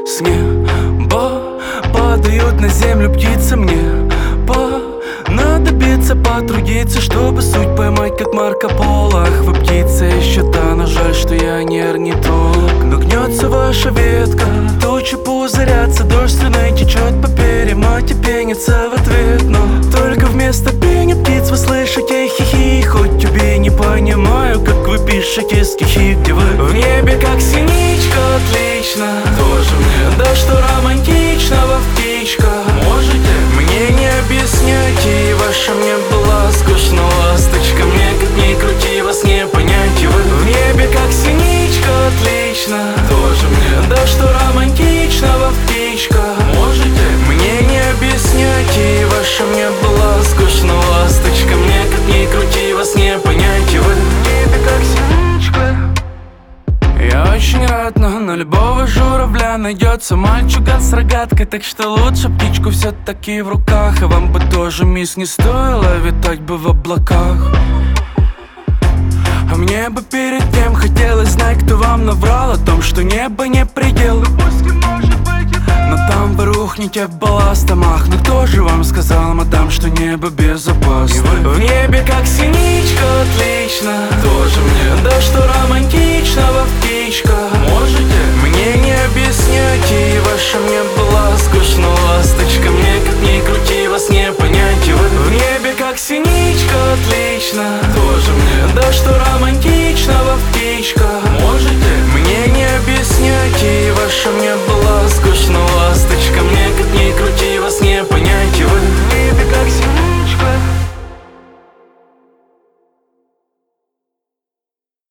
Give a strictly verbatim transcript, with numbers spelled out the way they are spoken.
С неба падают на землю птицы. Мне понадобится потрудиться, чтобы суть поймать, как Марко Поло. Ах, вы птица еще та, но жаль, что я не орнитолог. Но гнется ваша ветка, тучи пузырятся, дождь слюной течет по перьям, а те пенятся в ответ. Но только вместо пения птиц вы слышите хихи. Хоть убей, не понимаю, как вы пишете стихи, где вы в небе, как синичка, отлично. Тоже мне, да что романтичного в птичках. Можете мне не объяснять, и ваша мне была скучно ласточка. Мне как ни крути, вас не понять, и вы в небе, как синичка, отлично. Тоже мне, да что романтичного в птичках. Можете мне не объяснять, и ваша мне была скучно ласточка. Мне как ни крути, вас не понять, и вы в небе, как синичка. Я очень рад, но на любого журавля найдется мальчуган с рогаткой. Так что лучше птичку все-таки в руках. А вам бы тоже, мисс, не стоило витать бы в облаках. А мне бы перед тем хотелось знать, кто вам наврал о том, что небо не предел. Но там вы рухнете балластом. Ах, ну кто же вам сказал, мадам, что небо безопасно? И вы в небе, как синичка, отлично. Тоже мне, да что романтичного в птичках.